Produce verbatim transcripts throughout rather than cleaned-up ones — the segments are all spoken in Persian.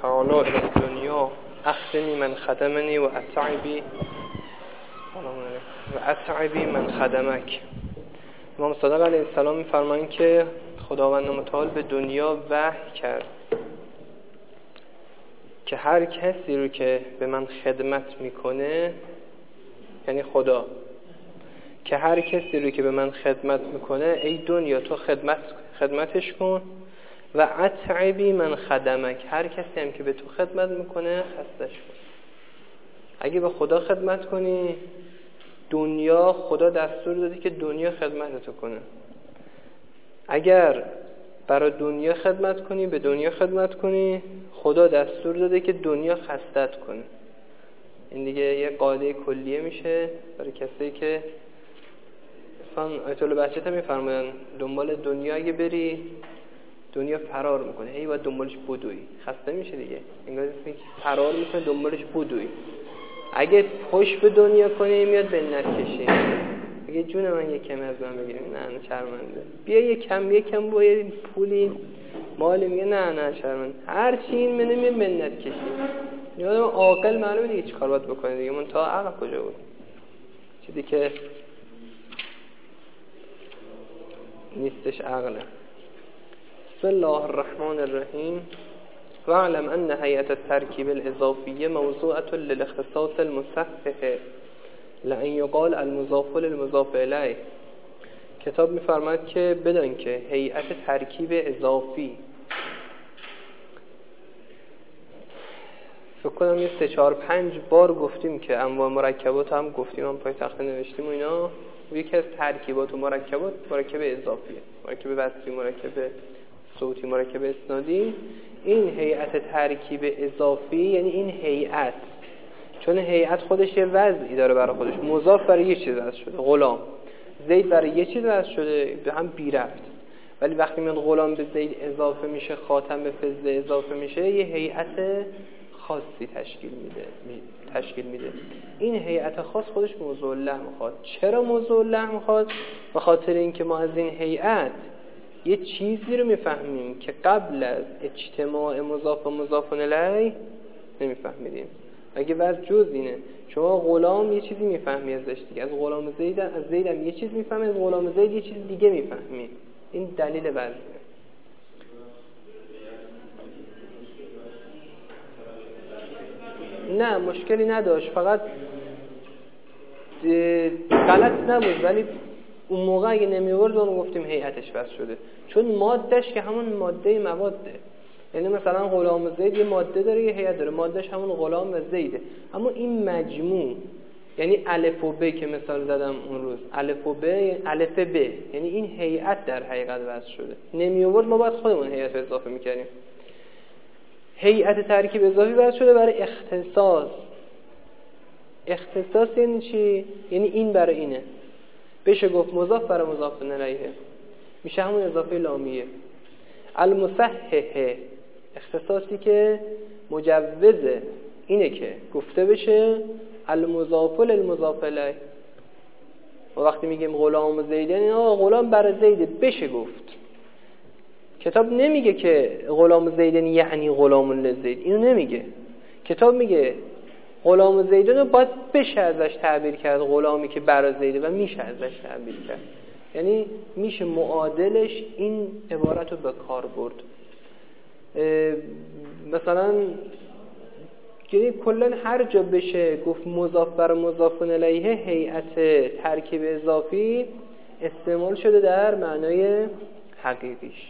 تعالی الى الدنیا اخدنی من خدمنی و اتعبی و اتعبی من خدمک. امام صادق علیه السلام می‌فرمایند که خداوند متعال به دنیا وحی کرد که هر کسی رو که به من خدمت میکنه، یعنی خدا، که هر کسی رو که به من خدمت میکنه ای دنیا تو خدمت خدمتش کن و اتعبی من خدمک، هر کسی هم که به تو خدمت میکنه خستش کن. اگه به خدا خدمت کنی، دنیا خدا دستور داده که دنیا خدمتتو کنه. اگر برای دنیا خدمت کنی، به دنیا خدمت کنی، خدا دستور داده که دنیا خستت کنه. این دیگه یه قاعده کلیه میشه برای کسی که مثلا آیت الله بهجت هم میفرماین دنبال دنیا اگه بری دنیا فرار میکنه، هی باید دنبالش بدوی، خسته میشه دیگه. انگار که فرار میکنه دنبالش بدوی. اگه پشت به دنیا کنی میاد به نکشی. اگه جون من یک کم از من بگیریم، نه نه شرمنده، بیا یک کم یک کم با یه پولی مالی، میگه نه نه شرمنده، هر چی این منه میاد منت کشی. یادم عاقل معلومه دیگه چی کار باید بکنه دیگه. من تا عقل کجا بود چیزی که نیستش عقله. بسم الله الرحمن الرحیم. واعلم ان هيئة التركيب الإضافية موضوعة للاختصاص المصحح لأن يقال المضاف للمضاف إليه. کتاب می‌فرماید که بدان که هیئت ترکیب اضافی، فکر کنم یه سه چهار پنج بار گفتیم که انواع مرکبات هم گفتیم، هم پای تخته نوشتیم و اینا. و یکی از ترکیبات و مرکبات مرکب اضافیه، مرکب وصلی، مرکب صوتی، مرکب اسنادی. این هیئت ترکیب اضافی یعنی این هیئت، چون هیئت خودش یه وضعی داره برای خودش، مضاف برای یه چیز وضع شده، غلام. زید برای یه چیز وضع شده، به هم بی ربط. ولی وقتی میاد غلام به زید اضافه میشه، خاتم به فضه اضافه میشه، یه هیئت خاصی تشکیل میده تشکیل میده این هیئت خاص خودش موضوع له میخواد. چرا موضوع له میخواد؟ به خاطر اینکه ما از این هیئت یه چیزی رو میفهمیم که قبل از اجتماع مضاف و مضاف الیه نمیفهمیدیم. اگه وضع جز اینه، شما غلام یه چیزی میفهمی ازش دیگه، از غلام زید از زید هم یه چیز میفهمی، از غلام زید یه چیز دیگه میفهمی. این دلیل وضعه. نه مشکلی نداشت، فقط غلط نبود، ولی اون موقع اگه نمیورد ما گفتیم هیئتش بس شده، چون مادهش که همون ماده مواده. یعنی مثلا غلام زید یه ماده داره، یه هیئت داره، مادهش همون غلام و زیده. اما این مجموع یعنی الف و ب که مثال زدم اون روز، الف و ب الف ب یعنی این هیئت در حقیقت وضع شده. نمیورد ما باید خودمون هیئت اضافه میکردیم. هیئت ترکیب اضافی وضع شده برای اختصاص. اختصاص یعنی چی؟ یعنی این برای اینه، بشه گفت مضاف برای مضاف الیه، میشه همون اضافه لامیه. المصحح، اختصاصی که مجوزه اینه که گفته بشه المضاف للمضاف الیه. و وقتی میگیم غلام زید یعنی غلام برای زید بشه گفت. کتاب نمیگه که غلام زیدن یعنی غلام لزید، اینو نمیگه. کتاب میگه غلام زیدن رو باید بشه ازش تعبیر کرد غلامی که برای زیده، و میشه ازش تعبیر کرد. یعنی میشه معادلش این عبارت رو به کار برد. مثلا یعنی کلا هر جا بشه گفت مضاف بر مضاف الیه، هیئت ترکیب اضافی استعمال شده در معنای حقیقیش.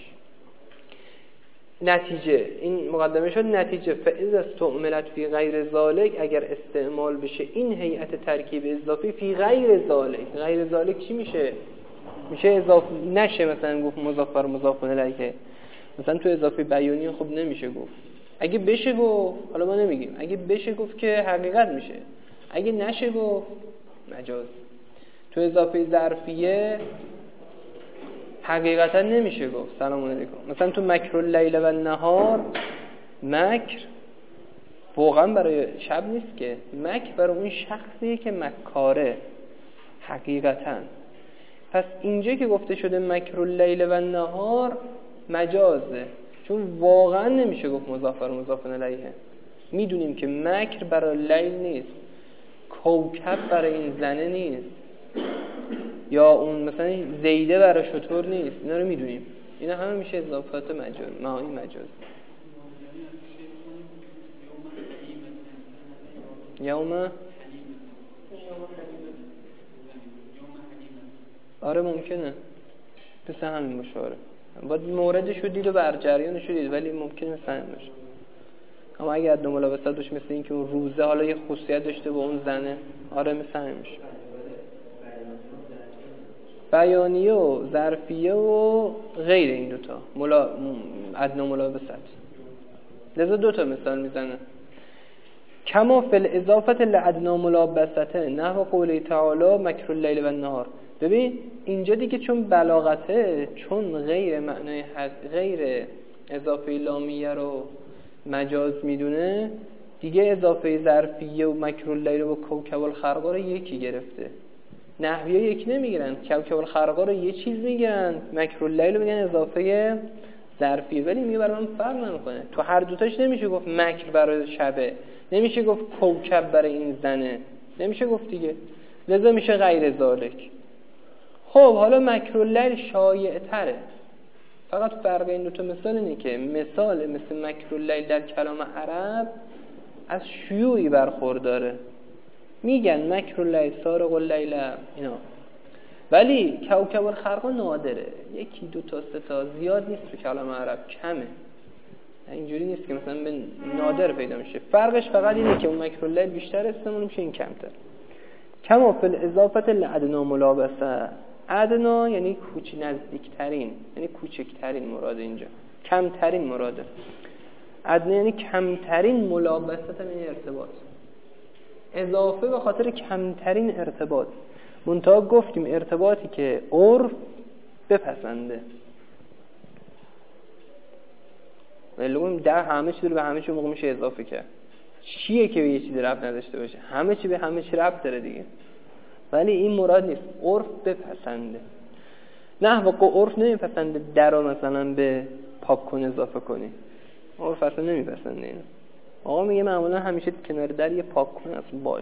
نتیجه، این مقدمه شد. نتیجه فاذا استعملت فی غیر ذالک، اگر استعمال بشه این هیئت ترکیب اضافی فی غیر ذالک. غیر ذالک چی میشه؟ میشه اضافه نشه. مثلا گفت مضاف بر مضاف الیه، مثلا تو اضافه بیانی خب نمیشه گفت. اگه بشه گفت، حالا ما نمیگیم، اگه بشه گفت که حقیقت میشه، اگه نشه گفت مجاز. تو اضافه ظرفیه حقیقتا نمیشه گفت سلام علیکم. مثلا تو مکر اللیل و النهار، مکر واقعا برای شب نیست که، مکر برای اون شخصیه که مکاره حقیقتا. پس اینجا که گفته شده مکر اللیل و النهار مجازه، چون واقعا نمیشه گفت مضاف و مضاف الیه. میدونیم که مکر برای لیل نیست، کوکب برای این زنه نیست، یا اون مثلا زیده برای شطور نیست. اینا رو میدونیم، اینا همه میشه اضافات مجاز، معانی مجاز. یوم آره ممکنه مثل همین باشه. آره باید موردش رو دید و بر جریانش رو دید، ولی ممکنه مثل همین باشه. اما اگه ادنی ملابست داشت مثل این که اون روزه حالا یه خصوصیت داشته با اون زنه، آره مثل همین میشه. بیانیه و ظرفیه و غیر این دوتا ملا... ادنی ملابست. لذا دوتا مثال میزنه. کما فی الاضافه لادنی ملابسته نحو قوله تعالی مکر اللیل و النهار. ببین اینجا دیگه چون بلاغته، چون غیر معنای غیر اضافه لامیه رو مجاز میدونه، دیگه اضافه ظرفیه و مکر اللیل و کوکب الخرقا رو یکی گرفته. نحویه یک نمیگیرن، کوکب الخرقا رو یه چیز میگیرن، مکر اللیل رو میگن اضافه ظرفیه. ولی میگه برای من فرق نمیکنه، تو هر دوتاش نمیشه گفت مکر برای شبه، نمیشه گفت کوکب برای این زنه، نمیشه گفت دیگه. لذا میشه غیر ذالک. خب حالا مکر اللیل شایع تره، فقط فرق این دو تا مثال اینه که مثال مثل مکر اللیل در کلام عرب از شیوعی برخورداره، میگن مکر اللیل سارق اللیل اینا، ولی کوکب الخرقا نادره، یکی دو تا سه تا، زیاد نیست تو کلام عرب، کمه. اینجوری نیست که مثلا به نادر پیدا میشه. فرقش فقط اینه که اون مکر اللیل بیشتر استعمال میشه، این کمتر. کما فی الاضافه لادنی ملابسه. ادنا یعنی کوچ نزدیکترین، یعنی کوچکترین مراد، اینجا کمترین مراده. ادنا یعنی کمترین، ملابسه هم یعنی ارتباط. اضافه به خاطر کمترین ارتباط. منتها گفتیم ارتباطی که عرف بپسنده. ولی در همه چیز رو به همه چیز موقع میشه اضافه کرد. چیه که به یه چیزی ربط نداشته باشه؟ همه چی به همه چی ربط داره دیگه. ولی این مراد نیست، عرف بپسنده. نه واقع عرف نمیپسنده در رو مثلا به پاک کن اضافه کنی، عرف اصلا نمیپسنده اینو. آقا میگه معمولا همیشه کنار در یه پاک کن اصلا باش.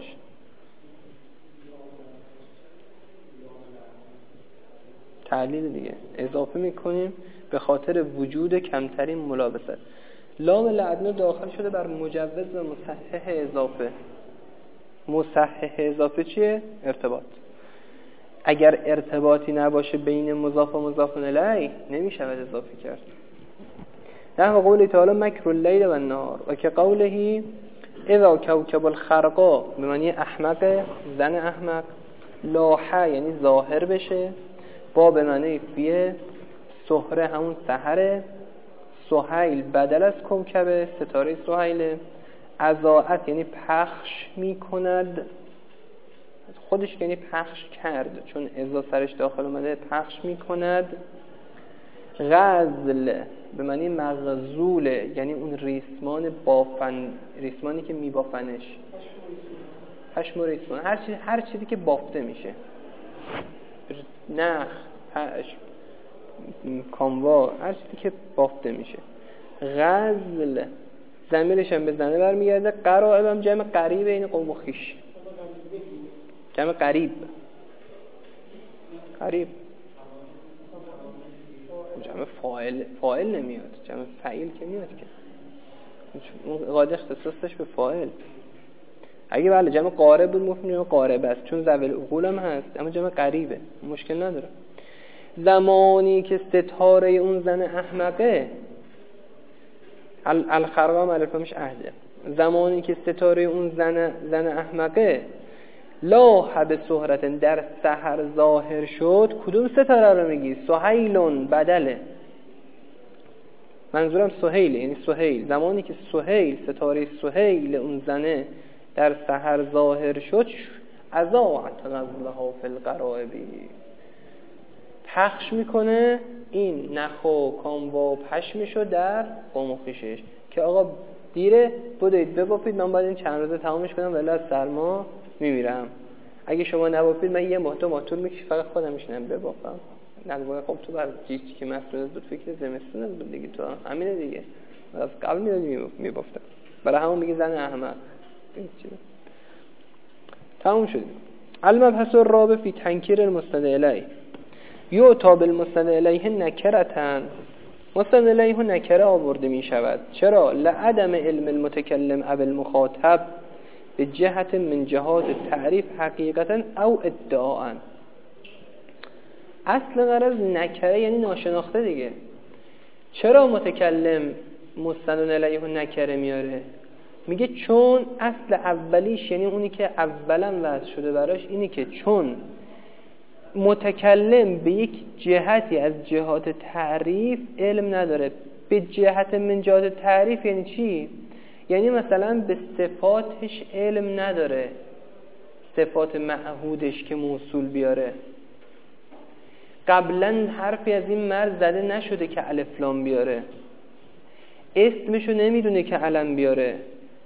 تعلیل دیگه اضافه میکنیم به خاطر وجود کمترین ملابسه. لام لعدنا داخل شده بر مجوز و مصحح اضافه. مصحح اضافه چیه؟ ارتباط. اگر ارتباطی نباشه بین مضاف و مضاف الیه نمیشود اضافه کرد. نحو قول تعالی مکر اللیل و النهار و که قوله اذا کوکب الخرقا، به معنی احمق، زن احمق، لاحه یعنی ظاهر بشه، با به معنی فیه، سحره همون سحره، سهیل بدل از کوکبه، ستاره سهیله، اضاءت یعنی پخش می کند، خودش یعنی پخش کرد چون ازا سرش داخل اومده، پخش می کند. غزل به معنی مغزوله، یعنی اون ریسمان بافن، ریسمانی که می بافنش، پشم و ریسمان، هر چیزی هر چیزی که بافته میشه، نخ، پشم، کاموا، هر چیزی که بافته میشه. غزل ضمیرش هم به زنه برمیگرده. قرائب هم جمع قریب، این قوم و خویش، جمع قریب، قریب جمع فاعل، فاعل نمیاد، جمع فعیل که میاد که اون قاعده اختصاصش به فاعل. اگه بله جمع قارب بود مفهوم قارب است چون ذوی العقول هم هست، اما جمع قریبه مشکل نداره. زمانی که ستاره اون زن احمقه، الخرقا معرفمش عهده، زمانی که ستاره اون زن زن احمقه لاح به سهرت در سحر ظاهر شد، کدوم ستاره رو میگی؟ سهیلون بدله، منظورم سهیل، یعنی سهیل. زمانی که سهیل، ستاره سهیل اون زنه در سحر ظاهر شد، اضاعت غزلها فی القرائبی، پخش میکنه این نخ و کاموا و پشمشو در قوم و خویشش که آقا دیره بدوید ببافید، من باید این چند روزه تمامش کنم ولی از سرما میمیرم. اگه شما نبافید من یه ماه دو ماه طول میکشه فقط خودم میشنم ببافم. در واقع خب تو بر چیزی که مسئول بود فکر زمستون بود دیگه، تو همینه دیگه، از قبل میدادی میبافتم، برای همون میگه زن احمد. تموم شد. المبحث الرابع فی تنکیر المستند الیه یؤتی بالمستند الیه نکرتن. مستند الیه نکره آورده می شود. چرا؟ لعدم علم المتکلم او المخاطب به جهت من جهات تعریف حقیقتا او ادعاء. اصل غرض نکره یعنی ناشناخته دیگه. چرا متکلم مستند الیه نکره میاره؟ میگه چون اصل اولیش، یعنی اونی که اولا وضع شده براش، اینی که چون متکلم به یک جهتی از جهات تعریف علم نداره. به جهت من جهات تعریف یعنی چی؟ یعنی مثلا به صفاتش علم نداره، صفات معهودش که موصول بیاره. قبلا حرفی از این مرز زده نشده که الف لام بیاره، اسمشو نمیدونه که علم بیاره،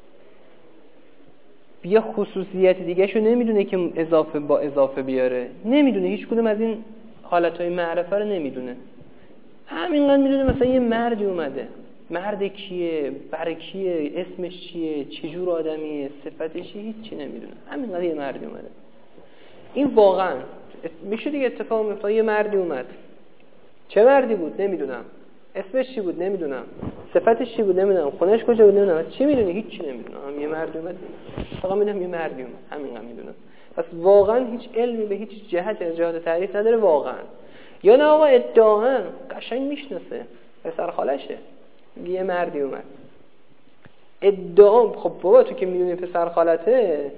یه خصوصیت دیگه شو نمیدونه که اضافه با اضافه بیاره، نمیدونه، هیچ کدوم از این حالتهای معرفه رو نمیدونه. همینقدر میدونه مثلا یه مردی اومده، مرد کیه، برای کیه، اسمش چیه، چجور آدمیه، صفتش چیه، هیچ چی نمیدونه. همینقدر یه مردی اومده. این واقعا میشه دیگه اتفاق میفته. یه مردی اومد، چه مردی بود نمیدونم، اسمش چی بود نمیدونم، صفتش چی بود نمیدونم، خونهش کجا بود نمیدونم، چی میدونی؟ هیچ چی نمیدونم. یه مردی اومد، فقط میدونم یه مردی اومد، همینقدر میدونم. پس واقعا هیچ علمی به هیچ جهت از جهات تعریف نداره واقعا. یا نه آقا ادعاً قشنگ میشناسه، پسر خالشه، یه مردی اومد ادعا. خب بابا تو که میدونی پسر خالته،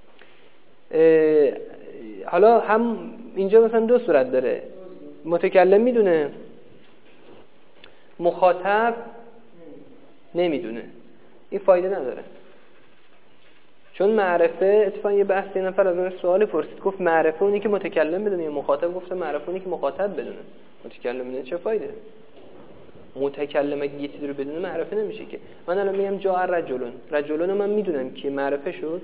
حالا هم اینجا مثلا دو صورت داره، متکلم میدونه، مخاطب نمیدونه. این فایده نداره، چون معرفه اتفاقا یه بحث یه نفر از اون سوالی پرسید، گفت معرفه اونی که متکلم بدونه یا مخاطب؟ گفت معرفه اونی که مخاطب بدونه. متکلم بدونه چه فایده؟ متکلم اگه یه چیزی رو بدونه معرفه نمیشه که. من الان میگم جاء رجلون، رجلون من میدونم که معرفه شد.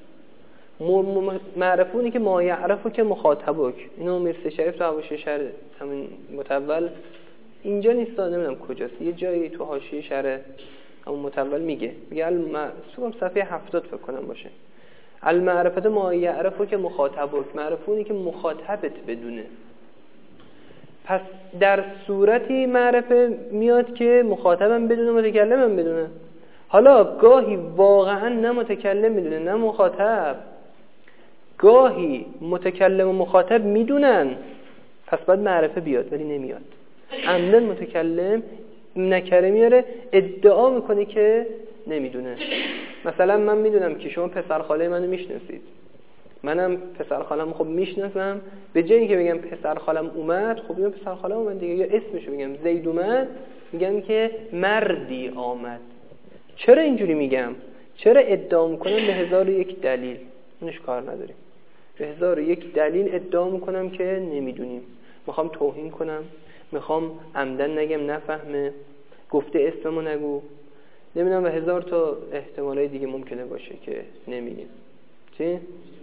معرفه اونی که ما یعرفو که مخاطبک. اینو میرسه شریف تو حواشی شهر همین متول اینجا نیست، نمیدونم کجاست، یه جایی تو حاشیه شهر همون متول میگه، میگه الم صفحه هفتاد فکر کنم باشه، المعرفت ما یعرفو که مخاطبک. معرفه اونی که مخاطبت بدونه. پس در صورتی معرفه میاد که مخاطبم بدونه، متکلمم بدونه. حالا گاهی واقعا نه متکلم میدونه نه مخاطب، گاهی متکلم و مخاطب میدونن، پس باید معرفه بیاد ولی نمیاد. عمدن متکلم نکره میاره، ادعا میکنه که نمیدونه. مثلا من میدونم که شما پسر خاله منو میشناسید، منم پسر خالم خب میشناسم، به جایی که بگم پسر خالم اومد، خب میگم پسر خالم اومد دیگه، یا اسمشو بگم زید اومد، میگم که مردی آمد. چرا اینجوری میگم؟ چرا ادعا میکنم؟ به هزار و یک دلیل، اونش کار نداریم. به هزار و یک دلیل ادعا میکنم که نمیدونیم، میخوام توهین کنم، میخوام عمدن نگم نفهمه، گفته اسممو نگو، نمیدونم، به هزار تا احتمالای دیگه ممکنه باشه که نمیگیم. چی؟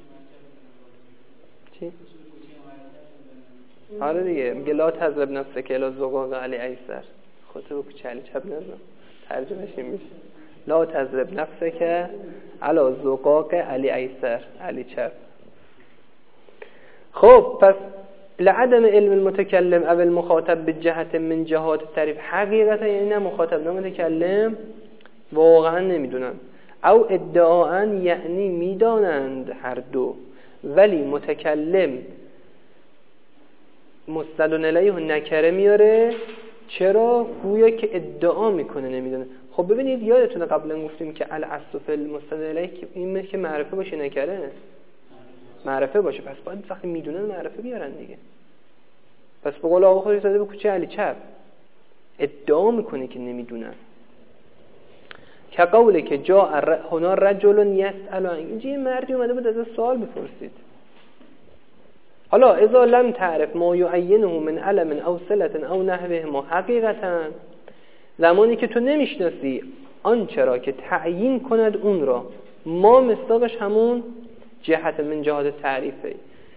چی؟ آره دیگه، میگه لا تضرب نفسک الی زقاق علی ایسر. خودت رو کوچه علی چپ نزن. ترجمهش این میشه لا تضرب نفسک الی زقاق علی ایسر، علی چپ. خب پس لعدم علم المتکلم او المخاطب به جهت من جهات تعریف حقیقتا یعنی نه مخاطب نه متکلم واقعا نمیدونن، او ادعاء یعنی میدانند هر دو، ولی متکلم مستند الیه نکره میاره. چرا؟ گویا که ادعا میکنه نمیدونه. خب ببینید یادتونه قبلا گفتیم که الاصل فی المستند الیه این که معرفه باشه، نکره معرفه باشه، پس باید وقتی میدونن معرفه بیارن دیگه. پس به قول آقا خودش زده به کوچه علی چپ، ادعا میکنه که نمیدونن. که قوله که جا هنا رجل یسأل عن، اینجا یه مردی اومده بود از سوال بپرسید. حالا اذا لم تعرف ما یعینه من علم او صلة او نحوه ما حقیقتا، زمانی که تو نمیشناسی آنچه را که تعیین کند اون را، ما مصداقش همون جهت من جهات تعریفه.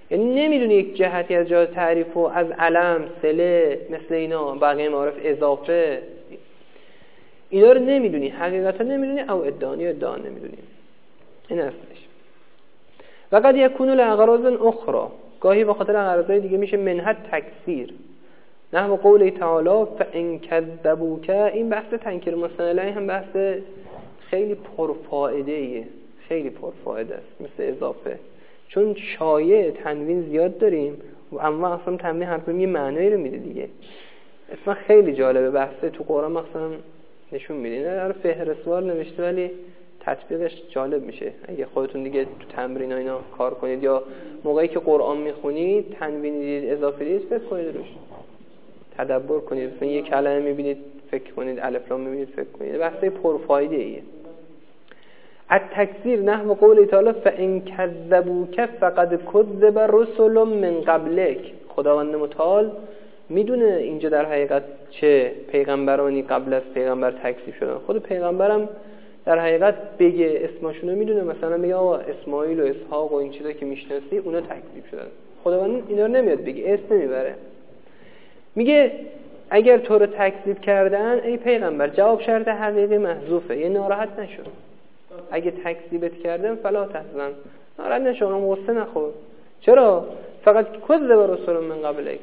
یعنی نمیدونی یک جهتی از جهات تعریف و از علم، صله، مثل اینا بقیه معارف اضافه، اینا رو نمیدونی، حقیقتا نمیدونی، او ادعانی ادعا نمیدونی. این اصلش. و قد یکون لاغراض اخرى، گاهی به خاطر اغراض دیگه میشه منحت تکثیر. نحو قول تعالی فان کذبوک، این بحث تنکیر مستند هم بحث خیلی پرفائده ایه، خیلی پرفائده است، مثل اضافه. چون شایع تنوین زیاد داریم و اما اصلا تنوین هر کدوم یه معنایی رو میده دیگه. اصلا خیلی جالبه بحثه تو قرآن مثلا نشون میده. اینا رو فهرستوار نوشته ولی تطبیقش جالب میشه. اگه خودتون دیگه تو تمرین و اینا کار کنید یا موقعی که قرآن میخونید تنوین دید اضافه دید فکر کنید روش، تدبر کنید. مثلا یه کلمه میبینید فکر کنید، الف لام میبینید فکر کنید. بحثه پرفایده ایه. التکثیر نحو قول تعالی فان کذبوک فقد کذب رسل من قبلک. خداوند متعال میدونه اینجا در حقیقت چه پیغمبرانی قبل از پیغمبر تکذیب شدن. خود پیغمبرم در حقیقت بگه اسمشونو میدونه، مثلا میگه آقا اسماعیل و اسحاق و این چیزا که میشناسی اونا تکذیب شدن. خداوند اینا رو نمیاد بگه، اسم نمیبره. میگه اگر تو رو تکذیب کردن ای پیغمبر، جواب شرط حقیقی محذوفه، یه ناراحت نشو. اگه تکذیبت کردن فلا تحزن، ناراحت نشو، غصه نخور. چرا؟ فقط کذب رسول من قبلک،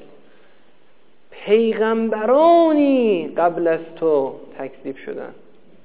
پیغمبرانی قبل از تو تکذیب شدن.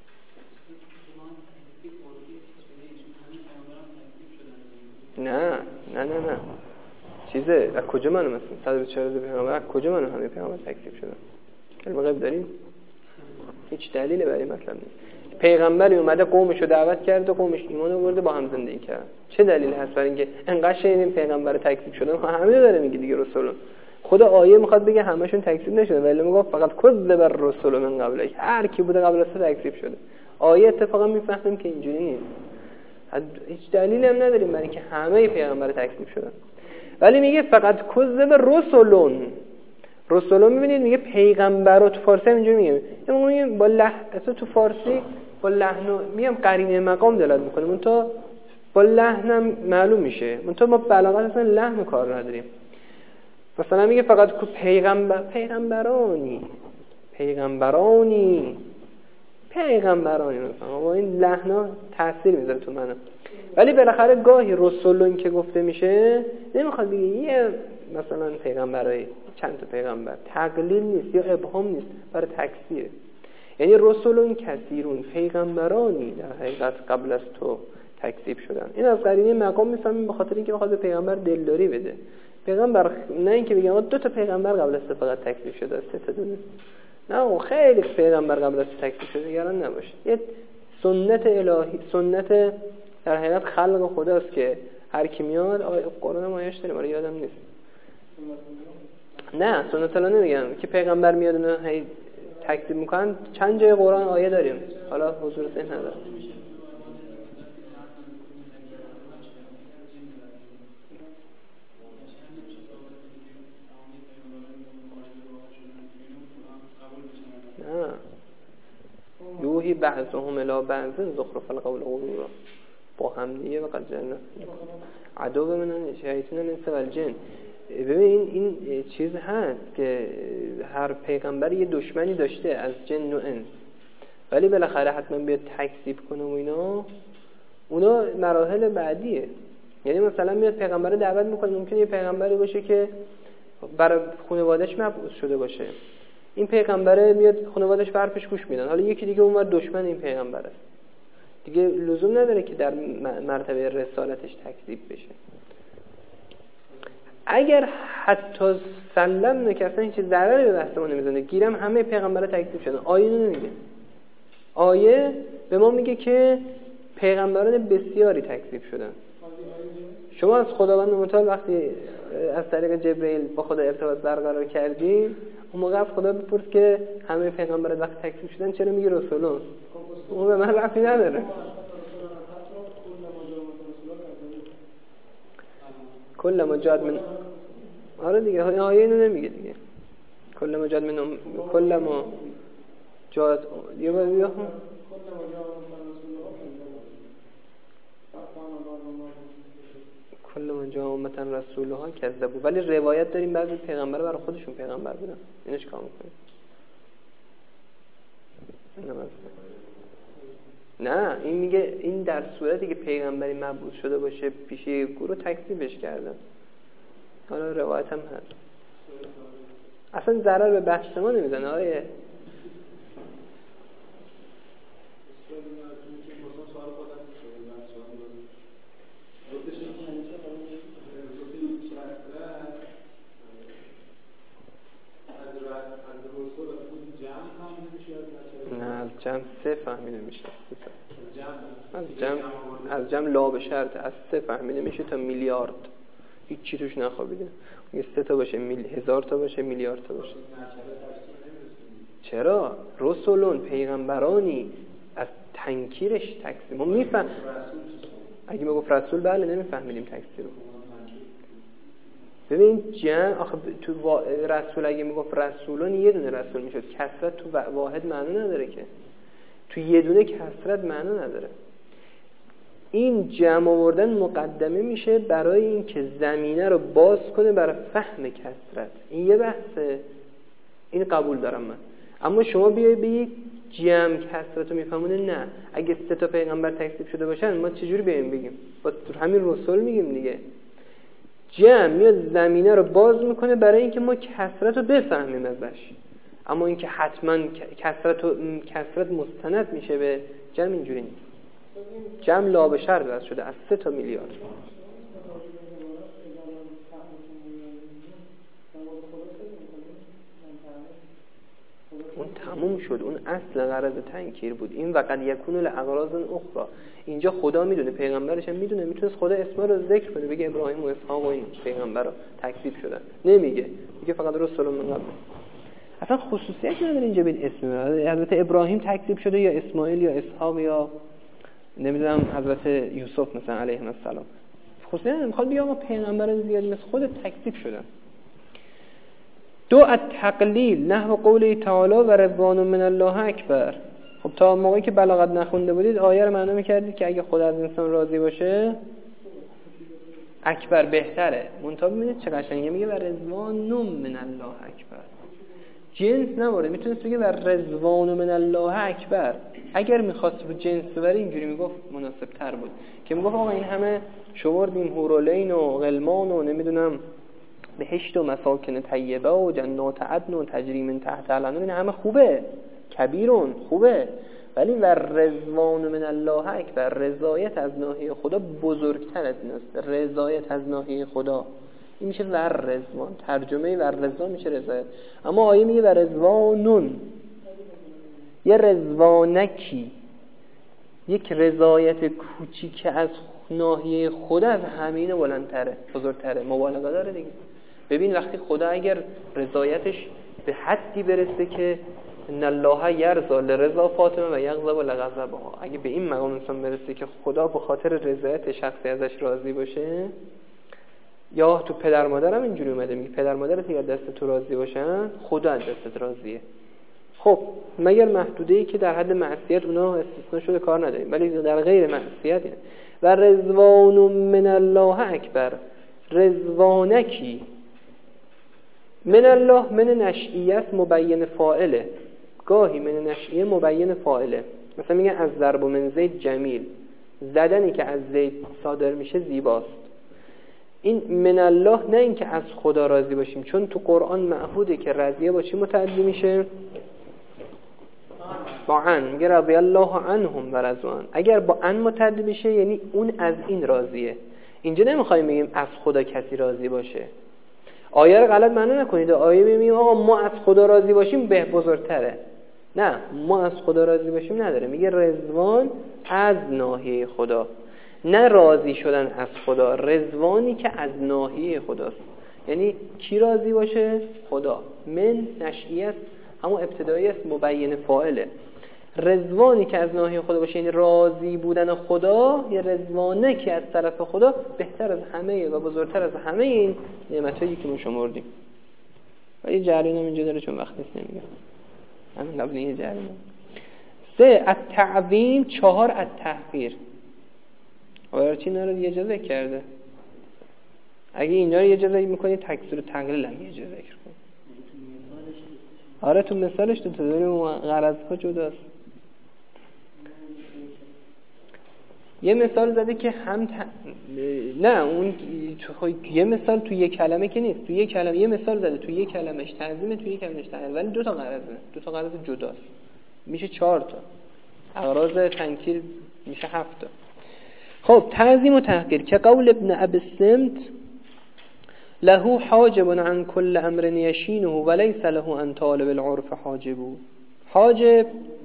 نه نه نه نه چیزه از کجا منو مثلا صد و بیست و چهار پیغمبر از کجا منو همه پیغمبر تکذیب شدن؟ علم غیب داریم؟ هیچ دلیلی برای مطلب نیست. پیغمبری اومده قومشو دعوت کرد و قومش ایمان آورده، با هم زندگی کرد. چه دلیلی هست برای اینکه انقدر شنیدیم پیغمبر تکذیب شدن؟ همین داره میگه دیگه. رسول خدا آیه میخواد بگه همشون تکذیب نشدن، ولی میگه فقط کذب الرسل من قبلک، هر کی بوده قبل از تو تکذیب شده. آیه اتفاقا میفهمیم که اینجوری نیست. هیچ دلیلی هم نداریم برای اینکه همه پیغمبر تکذیب شدن، ولی میگه فقط کذب رسولون. رسولون میبینید میگه پیغمبر، تو فارسی هم اینجوری میگه. میگه با لحن، تو فارسی با لحن میگم قرینه مقام دلالت میکنه، اون تو با لحنم معلوم میشه، اون تو ما بلاغت اصلا لحن کار نداریم. مثلا میگه فقط پیغمبر، پیغمبرانی پیغمبرانی پیغمبرانی مثلا با این لحنا تاثیر میذاره تو منو. ولی بالاخره گاهی رسولون که گفته میشه نمیخواد بگه یه مثلا پیغمبرای چند تا پیغمبر، تقلیل نیست یا ابهام نیست، برای تکثیره. یعنی رسولون کثیرون، پیغمبرانی در حقیقت قبل از تو تکذیب شدن. این از قرینه مقام میفهمیم، به خاطر اینکه بخواد پیغمبر دلداری بده. پیغمبر نه اینکه بگم دو تا پیغمبر قبل از تو فقط تکذیب شده، سه تا دونه. نه خیلی پیغمبر قبل از تکذیب شده نگران نباش. یه سنت الهی، سنت در حقیقت خلق خداست که هر کی میاد قرآن ما آیه‌اش داریم، آره یادم نیست. نه سنت الله نمیگم که پیغمبر میاد اون هی تکذیب میکنن. چند جای قرآن آیه داریم، حالا حضور ذهن ندارم. یوهی بعضهم الی بعض زخرف القول غرورا، با هم دیگه و قد جنة عدو من شیاطین الانس والجن. ببین این چیز هست که هر پیغمبر یه دشمنی داشته از جن و انس، ولی بالاخره حتما بیاد تکذیب کنه و اینا، اونا مراحل بعدیه. یعنی مثلا میاد پیغمبر دعوت میکنه، ممکنه یه پیغمبری باشه که برای خانواده‌اش مبعوث شده باشه، این پیغمبره میاد خانواده‌اش حرفش گوش میدن، حالا یکی دیگه اونور دشمن این پیغمبر است، دیگه لزوم نداره که در مرتبه رسالتش تکذیب بشه. اگر حتی سلم نکردن این چیز ضرری به بحث ما نمیزنه، گیرم همه پیغمبرا تکذیب شدن. آیه نمیگه، آیه به ما میگه که پیغمبران بسیاری تکذیب شدن. شما از خداوند متعال وقتی از طریق جبرئیل با خدا ارتباط برقرار کردی، اون موقع خدا بپرس که همه پیغمبرا وقتی تکذیب شدن چرا میگی رسولون؟ اون به من ربطی نداره. کل ما جاد من، آره دیگه آیه اینو نمیگه دیگه. کل ما جاد من کل ما جاد یه بار بیا کل ما جاء امتن رسولها کذبوا. ولی روایت داریم بعضی پیغمبر برای خودشون پیغمبر بودن. اینو چیکار می‌کنیم؟ نه این میگه این در صورتی که پیغمبری مبعوث شده باشه پیش یک گروه تکذیبش کردن. حالا روایت هم هست. اصلا ضرر به بحث ما نمیزنه. آره جمع سه فهمیده میشه. از جمع از جمع لا به شرط از سه فهمیده میشه تا میلیارد. هیچ چی توش نخوابیده. یه سه تا باشه میل هزار تا باشه میلیارد تا باشه. چرا؟ رسولون پیغمبرانی از تنکیرش تکذیب. ما میفهم اگه میگفت رسول بله نمیفهمیدیم تکذیب رو. ببین جمع آخه تو رسول اگه میگفت رسولون یه دونه رسول میشد. کثرت تو واحد معنی نداره که. تو یه دونه کثرت معنی نداره. این جمع آوردن مقدمه میشه برای این که زمینه رو باز کنه برای فهم کثرت. این یه بحثه. این قبول دارم من. اما شما بیای بگی جمع کثرت رو میفهمونه. نه اگه سه تا پیغمبر تکذیب شده باشن ما چجوری بیایم بگیم؟ با همین رسول میگیم دیگه. جمع میاد زمینه رو باز میکنه برای اینکه ما کثرت رو بفهمیم ازش. اما اینکه حتما کثرت و کثرت مستند میشه به جمع اینجوری نیست. جمع لا به شرط وضع شده از سه تا میلیارد. اون تموم شد. اون اصل غرض تنکیر بود. این وقد یکون الاغراض اخرى. اینجا خدا میدونه پیغمبرش هم میدونه میتونه خدا اسما رو ذکر کنه بگه ابراهیم و اسحاق و این پیغمبرا تکذیب شدن. نمیگه. میگه فقط رسول من قبل. اصلا خصوصیت نداره اینجا بید اسم. حضرت ابراهیم تکذیب شده یا اسماعیل یا اسحاق یا نمیدونم حضرت یوسف مثلا علیهم السلام. خصوصیت نمیخواد بگه ما پیغمبر زیادی مثل خود تکذیب شدن. دو التقلیل نحو قوله تعالی و رضوان من الله اکبر. خب تا موقعی که بلاغت نخونده بودید آیه رو معنا می‌کردید که اگه خدا از انسان راضی باشه اکبر بهتره. منتها ببینید چه قشنگه میگه و رضوان من الله اکبر. جنس نماره. میتونست بگه و رضوان من الله اکبر. اگر میخواست رو جنس ببره اینجوری میگفت مناسب تر بود که میگفت آقا این همه شوردیم حورالعین و غلمان و نمیدونم بهشت و مساکن طیبه و جنات عدن و تجری من تحت الانهار، این همه خوبه کبیرون خوبه، ولی و رضوان من الله اکبر، رضایت از ناحیه خدا بزرگتر از این است. رضایت از ناحیه خدا این میشه و رضوان. ترجمه و رضوان میشه رضایت. اما آیه میگه و رضوانون، یه رضوانکی، یک رضایت کوچیک از ناحیه خدا از همین بلندتره بزرگتره، مبالغه داره دیگه. ببین وقتی خدا اگر رضایتش به حدی برسه که ان الله یرضا لرضا فاطمه و یغضب لغضبها، اگه به این مقام انسان برسه که خدا به خاطر رضایت شخصی ازش راضی باشه، یا تو پدر مادر هم اینجوری اومده میگه پدر مادرت اگر دست تو راضی باشن خدا از دستت راضیه. خب مگر محدوده‌ای که در حد معصیت اونا استثناء شده کار نداریم، ولی در غیر معصیت اینه. و رضوان من الله اکبر، رضوانکی من الله، من نشئیت مبین فاعله، گاهی من نشئیه مبین فاعله. مثلا میگن از ضرب من زید جمیل، زدنی که از زید صادر میشه زیباست. این من الله نه این که از خدا راضی باشیم، چون تو قرآن معهوده که راضیه باشیم متعدی میشه با ان، میگه رضی الله عنهم و رضوان. اگر با ان متعدی بشه یعنی اون از این راضیه. اینجا نمیخوایم بگیم از خدا کسی راضی باشه. آیه رو غلط معنی نکنید. آیه میگیم آقا ما از خدا راضی باشیم به بزرگتره. نه، ما از خدا راضی باشیم نداره. میگه رضوان از ناحیه خدا، نه راضی شدن از خدا، رضوانی که از ناحیه خداست. یعنی کی راضی باشه؟ خدا. من نشئیت همون ابتدایی است، مبین فاعله. رضوانی که از ناحیه خدا باشه یعنی راضی بودن خدا، یا رضوانه که از طرف خدا بهتر از همه و بزرگتر از همه این نعمتایی که ما شمردیم. و یه جریان هم اینجا داره چون وقت نیست نمیگم. همین قبل یه جریان. سه التعظیم، چهار التحقیر. آیا چی نرد یه جزه کرده؟ اگه اینا رو یه جا ذکر می‌کنی تکثیر تقلیل هم یه جا ذکر کن. آره تو مثالش تو تداریم غرض‌ها جداست. یه مثال زده که هم ت... نه اون یه مثال تو یک کلمه که نیست، تو یک کلمه یه مثال زده تو یک کلمهش تعظیمه، تو یک کلمهش تقلیل، ولی دو تا غرضه، دو تا غرض جداست، میشه چهار تا. اغراض تنکیر میشه هفت تا. خب تعظیم و تحقیر که قول ابن ابی السمت له حاجب عن كل امر يشينه وليس له ان طالب العرف حاجب. حاجب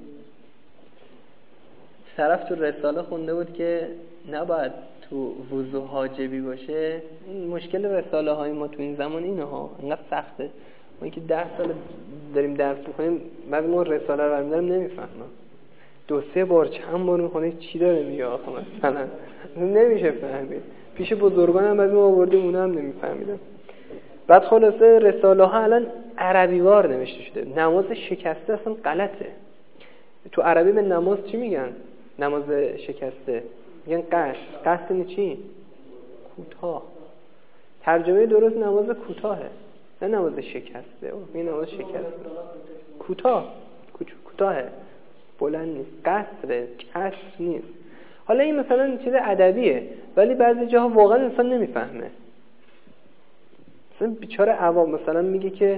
طرف تو رساله خونده بود که نباید تو وضو حاجبی باشه. این مشکل رساله های ما تو این زمان اینه ها، انقدر سخته. ما که ده سال داریم درس میکنیم بعد ما رساله رو برمیدارم نمیفهمم، دو سه بار چند بار میخونه چی داره میگه آخه مثلا نمیشه فهمید. پیش بزرگان هم بعد ما آوردیم اونا هم نمیفهمیدم. بعد خلاصه رساله ها الان عربی وار نوشته شده. نماز شکسته اصلا غلطه. تو عربی به نماز چی میگن؟ نماز شکسته میگن قصد. قصد یعنی چی؟ کوتاه. ترجمه درست نماز کوتاهه، نه نماز شکسته. میگن نماز شکسته کوتاه، کوتاهه، بلند نیست. قصره، کسر نیست. حالا این مثلا چیز ادبیه، ولی بعضی جاها واقعا انسان نمیفهمه. مثلا بیچاره عوام مثلا میگه که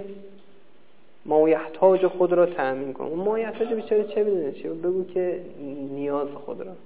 ما یحتاج خود را تأمین کن. ما یحتاج بیچاره چه بدونه؟ چه بگو که نیاز خود را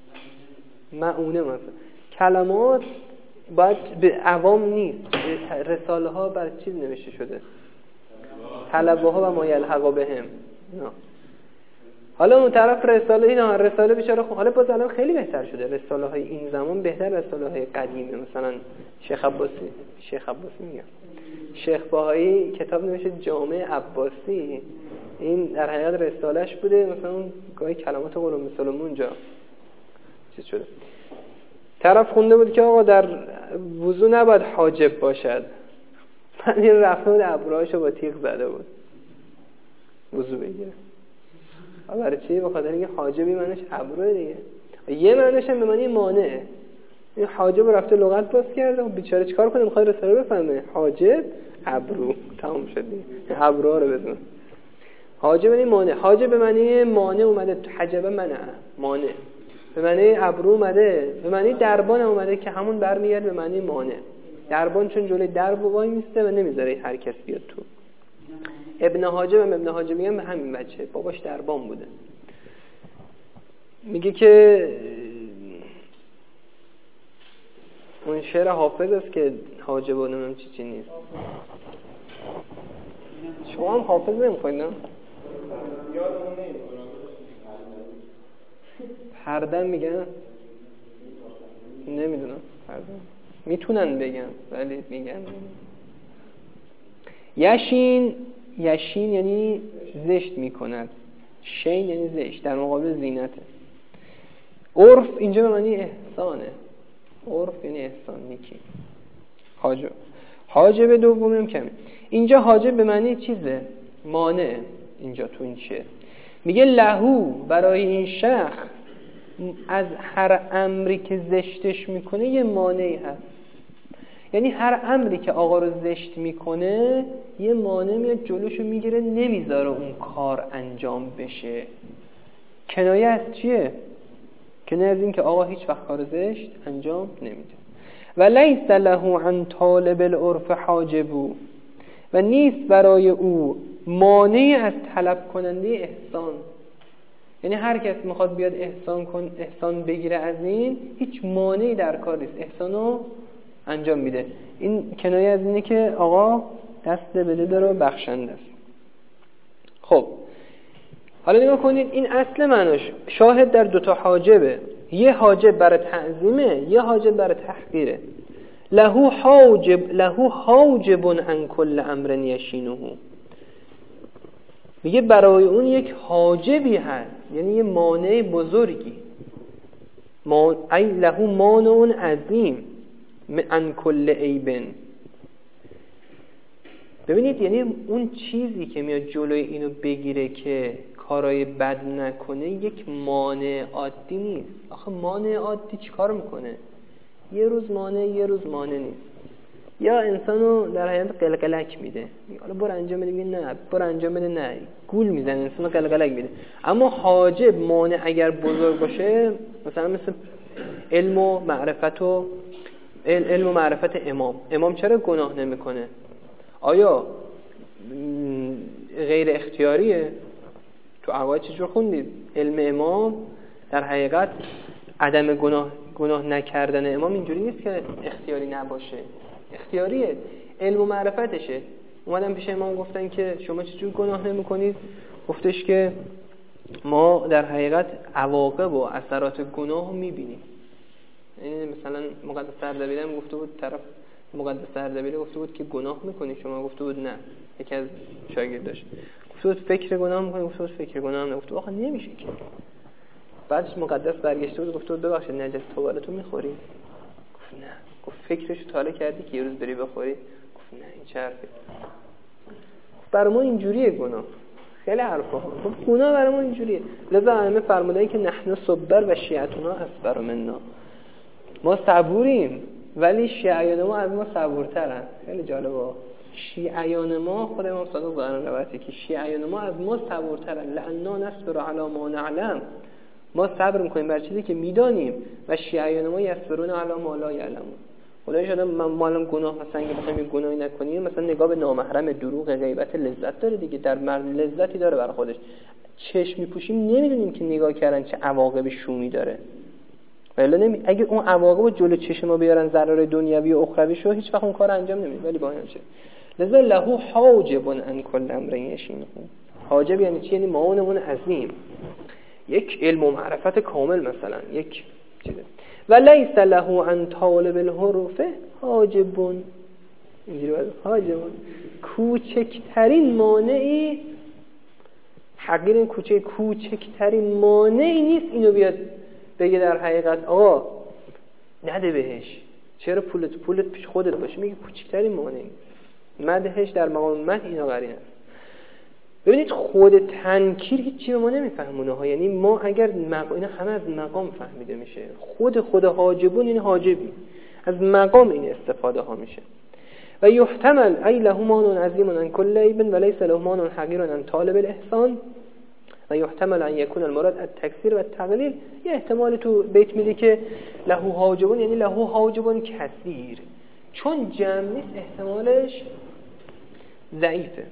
معونه. مثلا کلمات باید به عوام نیست. رساله ها بر چیز نوشته شده؟ طلبه ها و ما یلحق بهم. نه. حالا اون طرف رساله اینا رساله بیچاره خب حالا باز الان خیلی بهتر شده. رساله های این زمان بهتر رساله های قدیمه. مثلا شیخ عباسی شیخ عباسی میگم شیخ باهایی کتاب نوشته جامع عباسی، این در حقیقت رسالهش بوده. مثلا اون گاهی کلمات قرآن سلمون اونجا چیز شده. طرف خونده بود که آقا در وضو نباید حاجب باشد. من این رفته بود ابروهاشو با تیغ زده بود وضو بگیره. برای چی؟ به خاطر اینکه حاجبی معنیش ابروه دیگه. یه معنیش هم به معنی مانعه. این حاجب رفته لغت باز کرده. خب بیچاره چیکار کنه؟ میخواد رساله بفهمه. حاجب ابرو تمام شد دیگه. ابروها رو بدون. حاجب یعنی مانع. حاجب به معنی مانع اومده. حجب منع مانع. به معنی ابرو اومده. به معنی دربان اومده که همون برمیگرده به معنی مانع. دربان چون جلوی درب وای میسته و نمیذاره هر کس بیاد تو. ابن حاجب هم ابن حاجب میگن به همین بچه باباش دربان بوده. میگه که اون شعر حافظ است که حاجب و نمیم چی چی نیست. شما هم حافظ نمیخواید نه؟ پردن میگن؟ نمیدونم. پردن میتونن بگن ولی میگن. یشین یشین یعنی زشت میکند. شین یعنی زشت در مقابل زینته. عرف اینجا به معنی احسانه. عرف یعنی احسان نیکی. حاجب حاجب دومی هم کمی. اینجا حاجب به معنی چیزه؟ مانع. اینجا تو این چیه؟ میگه لهو برای این شخص از هر امری که زشتش میکنه یه مانعی هست. یعنی هر امری که آقا رو زشت میکنه یه مانع میاد جلوشو میگیره نمیذاره اون کار انجام بشه. کنایه از چیه؟ کنایه از این که آقا هیچ وقت کار زشت انجام نمیده. و لیس له عن طالب العرف حاجبو، و نیست برای او مانعی از طلب کننده احسان. یعنی هر کس میخواد بیاد احسان کن احسان بگیره از این، هیچ مانعی در کار نیست، احسانو انجام میده. این کنایه از اینه که آقا دست بده داره و بخشنده است. خب حالا نگاه کنید این اصل معناش شاهد در دوتا حاجبه. یه حاجب برای تعظیمه، یه حاجب برای تحقیره. لهو حاجب لهو حاجب عن کل امر یشینه، میگه برای اون یک حاجبی هست، یعنی یه مانع بزرگی. ما ای لهو مانع عظیم عن کل عیب. ببینید یعنی اون چیزی که میاد جلوی اینو بگیره که کارای بد نکنه یک مانع عادی نیست. آخه مانع عادی چیکار میکنه؟ یه روز مانع یه روز مانع نیست. یا انسانو در حقیقت قلقلک میده، حالا برو انجام بده، میگه نه، برو انجام بده، نه، گول میزنه، انسانو قلقلک میده. اما حاجب مانع اگر بزرگ باشه، مثلا مثل علم و معرفت و علم و معرفت امام امام چرا گناه نمیکنه؟ آیا غیر اختیاریه؟ تو عقاید چجور خوندید؟ علم امام در حقیقت عدم گناه گناه نکردن امام اینجوری نیست که اختیاری نباشه، اختیاریه، علم و معرفتشه. اومدن پیش امام گفتن که شما چجور گناه نمیکنید؟ گفتش که ما در حقیقت عواقب و اثرات گناه رو میبینیم. یعنی مثلا مقدس اردبیلی هم گفته بود، طرف مقدس اردبیلی گفته بود که گناه میکنی شما، گفته بود نه. یکی از شاگرداش گفته بود فکر گناه میکنی، گفته بود فکر گناه هم نگفته، آخه نمیشه که. بعدش مقدس برگشته بود گفته بود ببخشید نجس توالتو میخوری؟ گفت نه. گفت فکرشو تاله کردی که یه روز بری بخوری؟ گفت نه، این چه حرفه. برای ما اینجوریه گناه، خیلی حرفا. خب گناه برای ما اینجوریه. لذا ائمه فرمودن که نحن صبر و شیعتنا اصبر منا، ما صبوریم ولی شیعیان ما از ما صبورترن. خیلی جالبه، شیعیان ما، خود امام صادق ظاهرا روایتی که شیعیان ما از ما صبورترن. لعنا نصبر علی ما نعلم، ما صبر میکنیم بر چیزی که میدانیم، و شیعیان ما یصبرون علی ما لا یعلمون. خدای شده ما الان گناه مثلا اگه بخوایم گناهی نکنیم، مثلا نگاه به نامحرم، دروغ، غیبت لذت داره دیگه، در مرد لذتی داره برای خودش. چشم میپوشیم نمیدونیم که نگاه کردن چه عواقب شومی داره. ولی نمی اگه اون عواقب جلو چشم ما بیارن، ضرر دنیوی و اخرویشو، هیچ وقت اون کار انجام نمیدیم. ولی با این چه لذا له حاجب ان کل امر یشین. حاجب یعنی چی؟ یعنی معاونمون عظیم، یک علم و معرفت کامل، مثلا یک چیزه. و لیس له ان طالب الحروف حاجبون، اینجوری باید حاجبون، کوچکترین مانعی، حقیر این کوچه کوچکترین مانعی نیست اینو بیاد بگه در حقیقت آقا نده بهش، چرا پولت پولت پیش خودت باشه. میگه کوچکترین مانعی، مدحش در مقام مدح اینا قرین است. ببینید خود تنکیر هیچی به ما نمیفهمونه ها، یعنی ما اگر مق... اینا همه از مقام فهمیده میشه. خود خود حاجبون این حاجبی از مقام این استفاده ها میشه. و یحتمل ای له مان عظیم عن کل عیب و لیس له مان حقیر عن طالب الاحسان و یحتمل ان یکون المراد التکثیر و التقلیل. یه احتمال تو بیت میده که له حاجبون یعنی له حاجبون کثیر، چون جمع نیست احتمالش ضعیفه.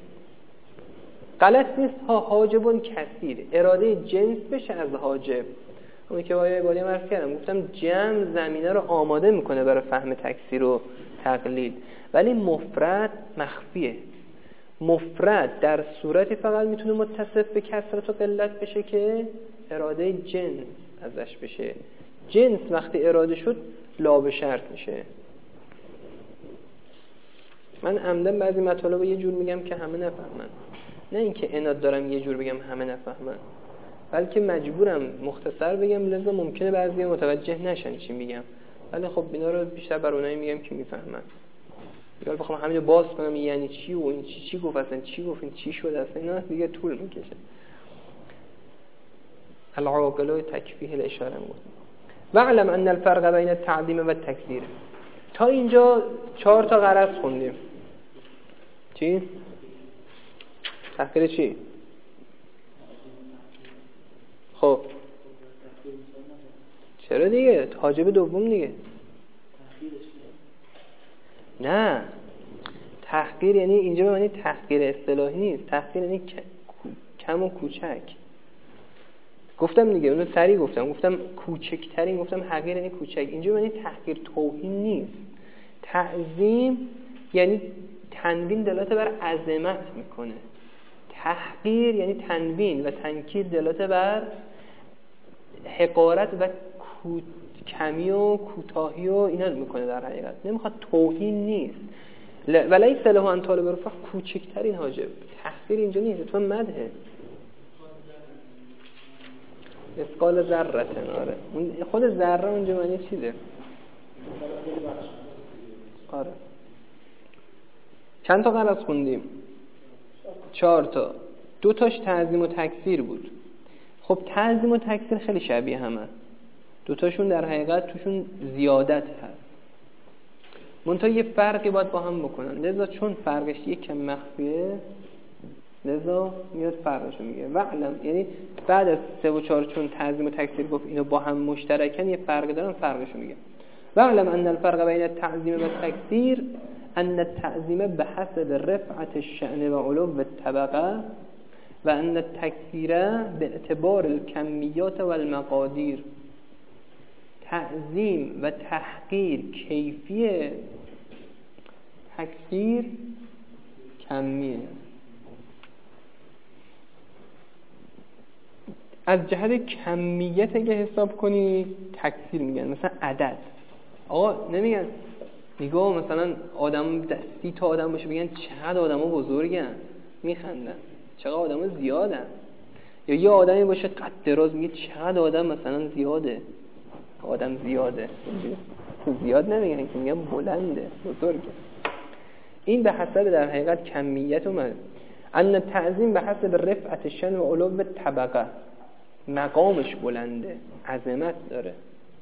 غلط نیست ها حاجبون کثیر، اراده جنس بشه از حاجب. اون که وای بالی عرض کردم، گفتم جمع زمینه رو آماده میکنه برای فهم تکثیر و تقلیل، ولی مفرد مخفیه. مفرد در صورتی فقط میتونه متصف به کثرت و قلت بشه که اراده جنس ازش بشه. جنس وقتی اراده شد لا به شرط میشه. من عمدن بعضی مطالب یه جور میگم که همه نفهمن، نه اینکه عناد دارم یه جور بگم همه نفهمن، بلکه مجبورم مختصر بگم، لذا ممکنه بعضی متوجه نشن چی میگم، ولی خب اینا رو بیشتر بر اونایی میگم که میفهمن. اگر بخوام همین رو باز کنم یعنی چی و این چی چی گفت اصلا چی گفت این چی شد اصلا، اینا دیگه طول میکشه. العاقل تکفیه الاشاره بود. واعلم ان الفرق بین التعظیم و التکثیر. تا اینجا چهار تا غرض خوندیم. چی؟ تحقیر چی؟ خب چرا دیگه؟ حاجب دوم دیگه. نه، تحقیر یعنی اینجا به معنی تحقیر اصطلاحی نیست. تحقیر یعنی کم و کوچک. گفتم دیگه، اونو سریع گفتم گفتم کوچکترین، گفتم حقیر یعنی کوچک. اینجا به معنی تحقیر توهین نیست. تعظیم یعنی تنوین دلالت بر عظمت میکنه. تحقیر یعنی تنوین و تنکیر دلالت بر حقارت و کمی و کوتاهی و اینا میکنه. در حقیقت نمیخواد، توهین نیست. ولی سلام ان طالب رفق کوچکترین حاجب. تحقیر اینجا نیست، تو مدحه. اسقال ذره. آره خود ذره اونجا معنی چیزه. آره چند تا غرض خوندیم؟ چهار تا. دو تاش تعظیم و تکثیر بود. خب تعظیم و تکثیر خیلی شبیه همه. دو تاشون در حقیقت توشون زیادت هست. منتها یه فرقی باید با هم بکنن، لذا چون فرقش یک کم مخفیه لذا میاد فرقشو میگه. وعلم یعنی بعد از سه و چهار چون تعظیم و تکثیر گفت اینو با هم مشترکن، یه فرقی دارن، فرقشو میگه. وعلم ان الفرق بین التعظیم و التکثیر ان التعظیم بحسب رفعت الشأن و علو الطبقه و ان التکثیر باعتبار الکمیات و المقادیر. تعظیم و تحقیر کیفیه، تکثیر کمیه. از جهت کمیت اگه حساب کنی تکثیر میگن، مثلا عدد. آقا نمیگن نگاه مثلا آدم سی تا آدم باشه بگن چقدر آدم ها بزرگن، میخندن. چقدر آدم ها زیادن. یا یه آدمی باشه قد دراز میگه چقدر آدم مثلا زیاده، آدم زیاده. زیاد نمیگن که میگن بلنده، بزرگه. این به حسب در حقیقت کمیت اومد. ان تعظیم به حسب رفعت شن و علو طبقه، مقامش بلنده، عظمت داره.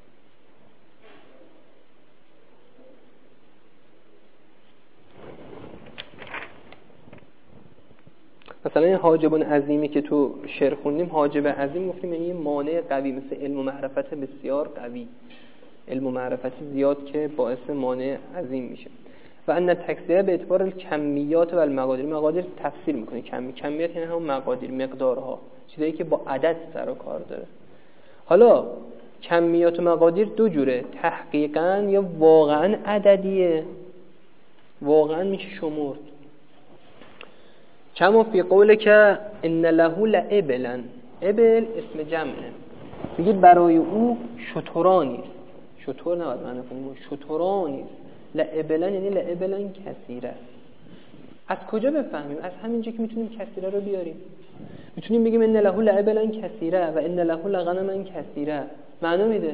مثلا این حاجبون عظیمی که تو شعر خوندیم، حاجب عظیم گفتیم یعنی مانع قوی، مثل علم و معرفت بسیار قوی، علم و معرفت زیاد که باعث مانع عظیم میشه. و ان تکثیر به اعتبار الکمیات و المقادیر، مقادیر تفسیر میکنه. کمی کمیت یعنی همون مقادیر، مقدارها، چیزایی که با عدد سر و کار داره. حالا کمیات و مقادیر دو جوره، تحقیقاً یا واقعاً عددیه، واقعاً میشه شمرد. کما فی قوله که ان له لابلا، ابل اسم جمعه، میگه برای او شترانی است. شتر نباید معنی کنیم، شترانی است. لابلا یعنی لابلا کثیره. از کجا بفهمیم؟ از همینجا که میتونیم کثیره رو بیاریم. میتونیم بگیم ان له لابلا کثیره و ان له لغنما کثیره. معنا میده.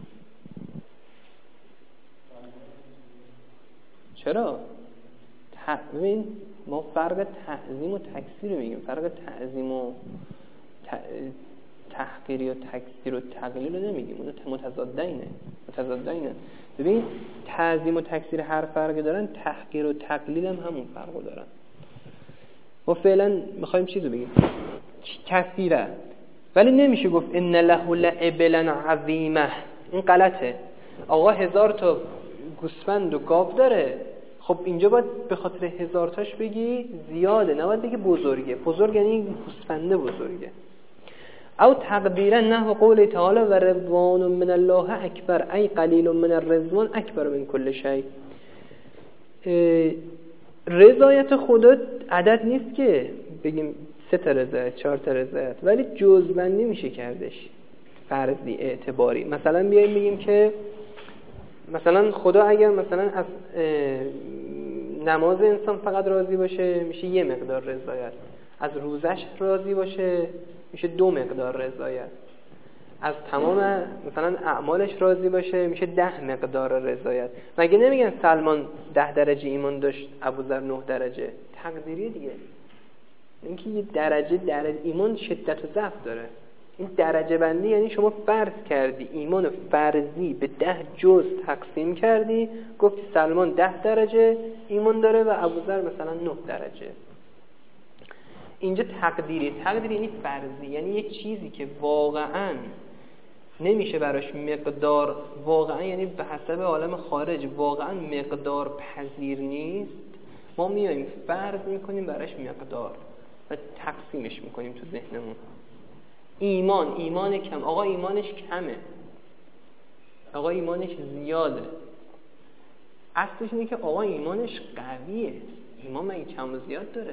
چرا؟ ببین ما فرق تعظیم و تکثیر رو میگیم، فرق تعظیم و تحقیری و تکثیر و تقلیل رو نمیگیم، اون متضادینه متضادینه. ببین تعظیم و تکثیر هر فرقی دارن، تحقیر و تقلیل هم همون فرقو دارن. ما فعلا میخوایم چیزو بگیم کثیره، ولی نمیشه گفت ان له لابلا عظیمه. این غلطه. آقا هزار تا گوسفند و گاو داره، خب اینجا باید به خاطر هزار تاش بگی زیاده، نباید بگی بزرگه. بزرگ یعنی گوسفنده بزرگه. او تقدیرا نحو قول تعالی و رضوان من الله اکبر، ای قلیل من الرضوان اکبر من کل شیء. رضایت خدا عدد نیست که بگیم سه تا رضایت، چهار تا رضایت، ولی جزبندی میشه کردش، فرضی اعتباری. مثلا بیایم بگیم که مثلا خدا اگر مثلا از نماز انسان فقط راضی باشه میشه یه مقدار رضایت، از روزش راضی باشه میشه دو مقدار رضایت، از تمام مثلا اعمالش راضی باشه میشه ده مقدار رضایت. مگه نمیگن سلمان ده درجه ایمان داشت، ابوذر نه درجه؟ تقدیری دیگه. اینکه یه درجه درجه ایمان شدت و ضعف داره. این درجه بندی یعنی شما فرض کردی ایمان فرضی به ده جز تقسیم کردی، گفتی سلمان ده درجه ایمان داره و ابوذر مثلا نه درجه. اینجا تقدیری. تقدیری یعنی فرضی، یعنی یک چیزی که واقعاً نمیشه براش مقدار، واقعاً یعنی به حسب عالم خارج واقعاً مقدار پذیر نیست، ما میایم فرض میکنیم براش مقدار و تقسیمش میکنیم تو ذهنمون. ایمان، ایمان کم، آقا ایمانش کمه، آقا ایمانش زیاده. اصلش اینه که آقا ایمانش قویه. ایمان مگه کم و زیاد داره؟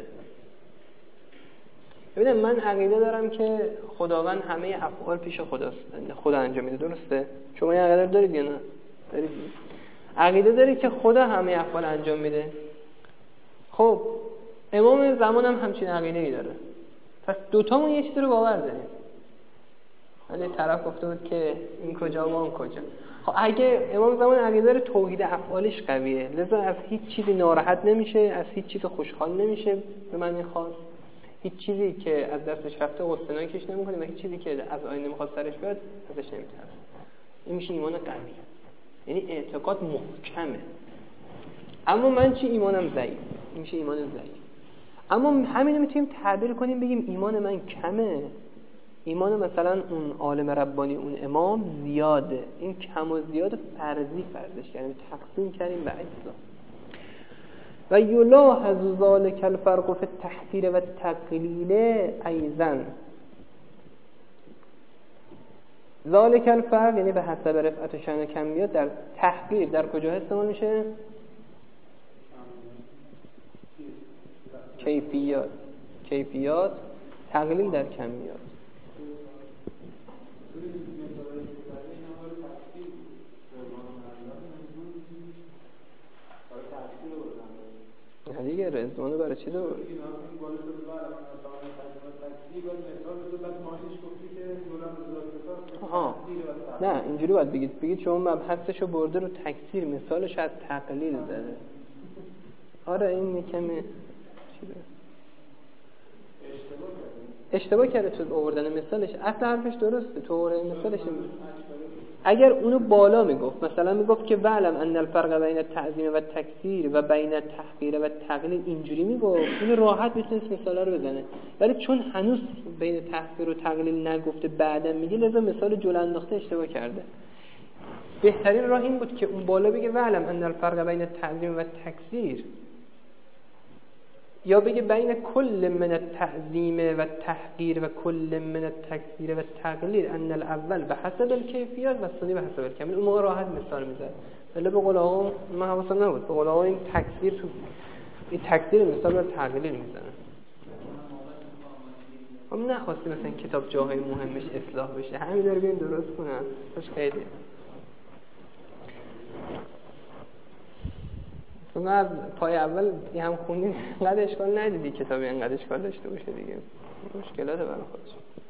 ببینم من عقیده دارم که خداوند همه افعال پیش خداست، خدا انجام میده، درسته؟ شما این عقیده دارید یا نه؟ دارید؟ عقیده دارید که خدا همه افعال انجام میده؟ خب امام زمان هم همچین عقیده‌ای داره. پس دوتامون یه چیزی رو باور داریم. ولی طرف گفته بود که این کجا و اون کجا. خب اگه امام زمان عقیده داره توحید افعالش قویه، لذا از هیچ چیزی ناراحت نمیشه، از هیچ چیز خوشحال نمیشه به معنی خاص. هیچ چیزی که از دستش رفته غصه کش نمی‌کنه و هیچ چیزی که از آینده می‌خواد سرش بیاد ازش نمی‌ترسه. این میشه ایمان قوی. یعنی اعتقاد محکمه. اما من چی؟ ایمانم ضعیف. این میشه ایمان ضعیف. اما همین رو میتونیم تعبیر کنیم بگیم ایمان من کمه، ایمان مثلا اون عالم ربانی اون امام زیاده. این کم و زیاد فرضی فرضش کردیم، تقسیم کردیم به اجزا. و یلاحظ ذلک الفرق فی التحقیر و التقلیل ایضا. ذالک الفرق یعنی به حسب رفعت و شأن و کمیات در تحقیر در کجا استعمال میشه؟ کیفیات. کیفیات. تقلیل در کمیات. دیگه رضوانو برای چی دور؟ آها نه اینجوری باید بگید بگید شما مبحثشو برده رو تکثیر، مثالش از تقلیل زده. آره این کمی اشتباه کرده تو آوردن مثالش. اصلا حرفش درسته، تو آوردن مثالش. اگر اونو بالا میگفت مثلا میگفت که وعلم ان الفرق بین التعظیم و التکثیر و بین التحقیر و التقلیل، اینجوری میگفت این راحت میتونست مثالا رو بزنه. ولی چون هنوز بین تحقیر و تقلیل نگفته بعدا میگه، لذا مثال جلو انداخته اشتباه کرده. بهترین راه این بود که اون بالا بگه وعلم ان الفرق بین التعظیم و التکثیر، یا بگه بین کل من التعظیم و التحقیر و کل من التکثیر و التقلیل ان الاول به حسب الکیفیات و الثانی به حسب الکمیل. اون موقع راحت مثال میزد. ولی به قول آقا من حواسم نبود، به قول آقا این تکثیر تو این تکثیر مثال بر تقلیل میزنه. هم نخواستی مثلا کتاب جاهای مهمش اصلاح بشه، همین رو ببین درست کنن. خوش خیلی تو از پای اول یه هم خوندی انقدر اشکال ندیدی کتابی انقدر اشکال داشته باشه دیگه. مشکلاته برای خودش.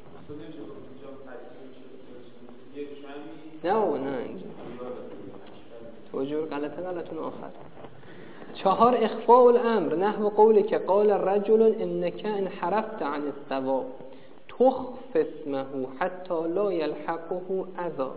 نه او نه اینجا توجور غلطه غلطون آخر. چهار اخفاء الامر نحو قوله که قال رجل انك انحرفت عن الصواب تخف اسمه حتی لا يلحقه اذى.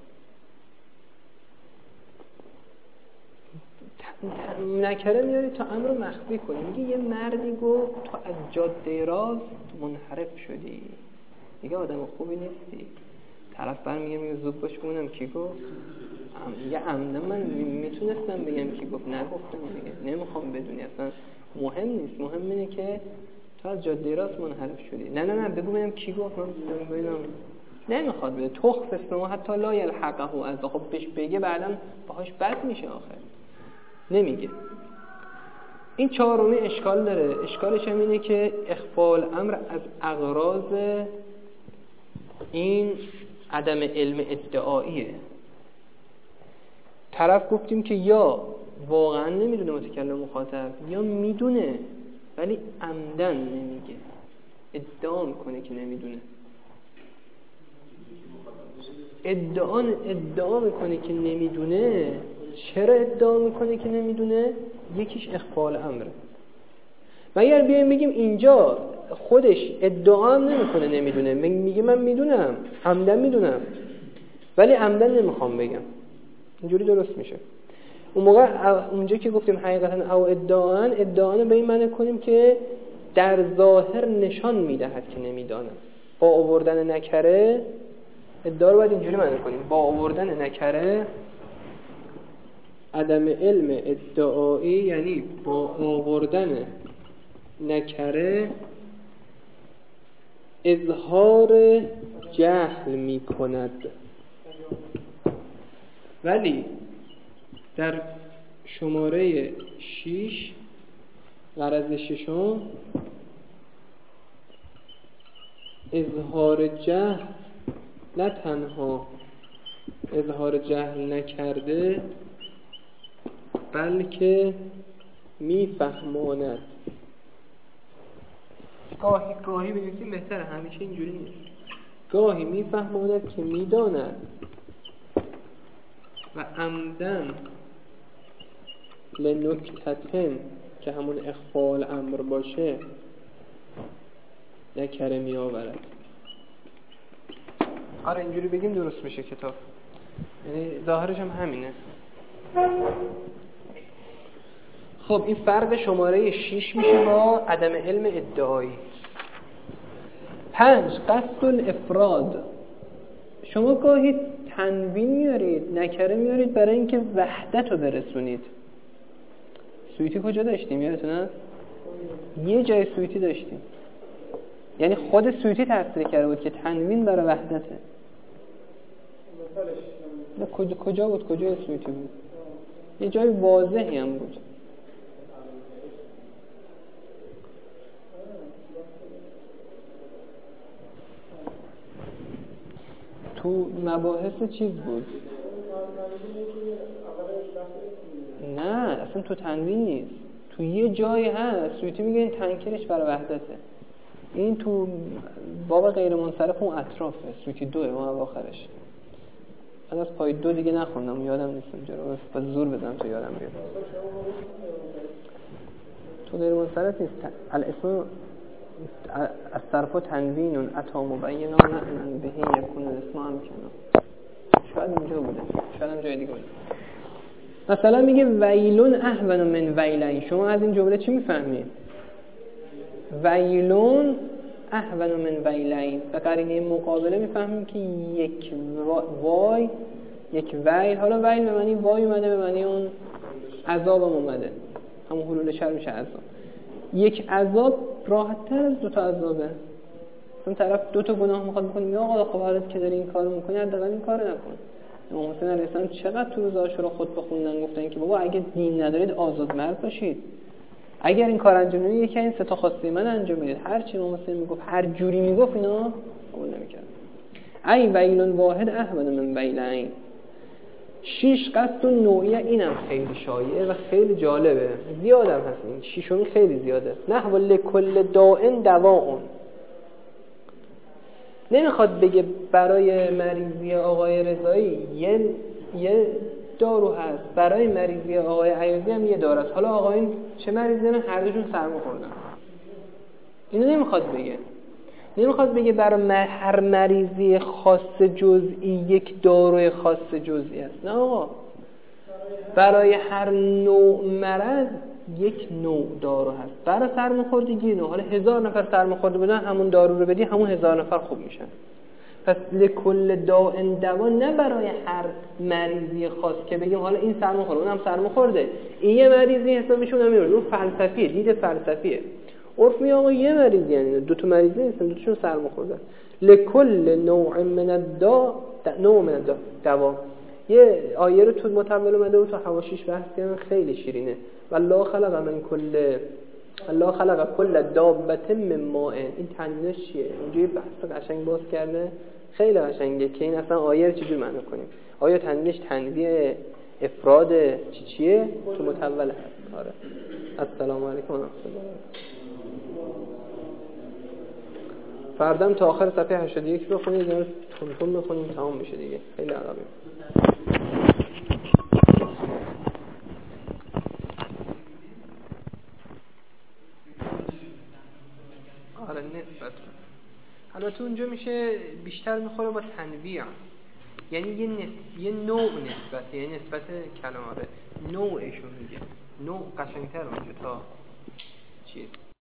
نکره میاری تا امر رو مخفی کنی. میگه یه مردی گفت تو از جاده راست منحرف شدی، میگه آدم خوبی نیستی. طرف بر میگه میگه زود باش ببینم کی گفت. یه عمدن من میتونستم بگم کی گفت، نگفتم دیگه. نمیخوام بدونی، اصلا مهم نیست. مهم اینه که تو از جاده راست منحرف شدی. نه نه نه بگو ببینم کی گفت، من ببینم. نمیخواد بده. تخف اسمه حتی لا یلحقه از. خب بهش بگه بعداً باهاش بد میشه آخر. نمیگه. این چهارمی اشکال داره. اشکالش هم اینه که اخفاء الامر از اغراض این عدم علم ادعاییه. طرف گفتیم که یا واقعا نمیدونه متکلم مخاطب، یا میدونه ولی عمدن نمیگه، ادعا میکنه که نمیدونه. ادعا ادعا میکنه که نمیدونه. چرا ادعا میکنه که نمیدونه؟ یکیش اخفاء الامره. مگر بیایم بگیم اینجا خودش ادعا هم نمیکنه نمیدونه، میگه من میدونم، عمدن میدونم ولی عمدن نمیخوام بگم، اینجوری درست میشه. اون موقع اونجا که گفتیم حقیقتا او ادعان، ادعان به این معنی کنیم که در ظاهر نشان میدهد که نمیداند. با آوردن نکره ادعا رو باید اینجوری معنی کنیم، با آوردن نکره عدم علم ادعایی، یعنی با آوردن نکره اظهار جهل می کند. ولی در شماره شش غرض ششم اظهار جهل نه تنها اظهار جهل نکرده بلکه میفهماند. گاهی گاهی بگیم بهتره، همیشه اینجوری نیست. گاهی میفهماند که میداند و عمدن لنکتتن که همون اخفاء الامر باشه نکره می آورد. آره اینجوری بگیم درست میشه کتاب، یعنی ظاهرش هم همینه. خب این فرق شماره شش میشه با عدم علم ادعایی. پنج، قصد الافراد. شما گاهی تنوین میارید، نکره میارید برای اینکه وحدت رو برسونید. سویتی کجا داشتیم یادتون هست؟ یه جای سویتی داشتیم، یعنی خود سویتی تفسیر کرده بود که تنوین برای وحدته. کجا کجا بود؟ کجای سویتی بود؟ یه جای واضحی هم بود. تو مباحث چیز بود. نه اصلا تو تنوین نیست، تو یه جایی هست سویتی میگه این تنکیرش برای وحدته. این تو باب غیر منصرف اون اطرافه، سویتی دوه اون اواخرش. من از پای دو دیگه نخوندم، یادم نیست اونجا رو، بس زور بزنم تا یادم بیاد. تو غیر منصرف نیست. الاسم از طرف تنوین اتا مبینا معنی بهی یکون الاسم هم کنه. شاید اونجا بوده، شاید هم جای دیگه بوده. مثلا میگه ویلون اهون من ویلین. شما از این جمله چی میفهمید؟ ویلون اهون من ویلین. و قرینه مقابله میفهمیم که یک وای یک ویل، حالا ویل به معنی وای اومده، به معنی اون عذاب هم اومده، همون حلول شر میشه عذاب. یک عذاب راحت تر از دو تا عذابه. اون طرف دو تا گناه میخواد بکنه، یا آقا خب حالت که داری این کارو میکنی حداقل این کارو نکن. امام حسین علیه السلام چقدر تو روز عاشورا خطبه خوندن، گفتن که بابا اگه دین ندارید آزاد مرد باشید، اگر این کار انجام نمیدید یکی این سه تا خواسته من انجام بدید. هر چی امام حسین میگفت، هر جوری میگفت، اینا قبول نمیکردن. ای ویلون واحد احمد من ویلین. شیش قصد نوعیه، اینم خیلی شایعه و خیلی جالبه، زیادم هست. این شیشمی خیلی زیاده. نحو لکل دائن دواء. نمیخواد بگه برای مریضی آقای رضایی یه یه دارو هست، برای مریضی آقای عیاضی هم یه دارو هست. حالا آقایون چه مریضی دارن؟ هر دوشون سرما خوردن. اینو نمیخواد بگه. نمیخواد بگه برای هر مریضی خاص جزئی یک داروی خاص جزئی است. نه آقا، برای هر نوع مرض یک نوع دارو هست. برای سرماخوردگی نوع، حالا هزار نفر سرماخورده بودن همون دارو رو بدی، همون هزار نفر خوب میشن. پس لکل داء دوا، نه برای هر مریضی خاص که بگیم حالا این سرماخورده اونم سرماخورده، این یه مریضی حسابشون نمیاد. اون فلسفیه، دید فلسفیه. عرف میگه آقا یه مریض، یعنی دو تا مریض نیستن، دو تاشون سرماخوردن. لکل نوع من الداء نوع من الداء دوا. یه آیه رو تو متول اومده و تو حواشیش بحث کردن، خیلی شیرینه. والله خلق من کل الله خلق کل دابة من ماء. این تنوینش چیه؟ اونجوری بحث قشنگ باز کرده، خیلی قشنگه که این اصلا آیه رو چجوری معنی کنیم. آیه تنوینش تنویع افراد چی چیه تو متول هست. آره. السلام علیکم و رحمت الله. فردام تا آخر صفحه هشتاد و یک بخونید، یا تون تون بخونیم تمام میشه دیگه. خیلی عربی. آره نسبت. البته اونجا میشه بیشتر میخوره با تنویع، یعنی یه نس... یه نوع نسبت، یعنی نسبت کلمه نوعشو میگه. نوع قشنگتر اونجا تا چیز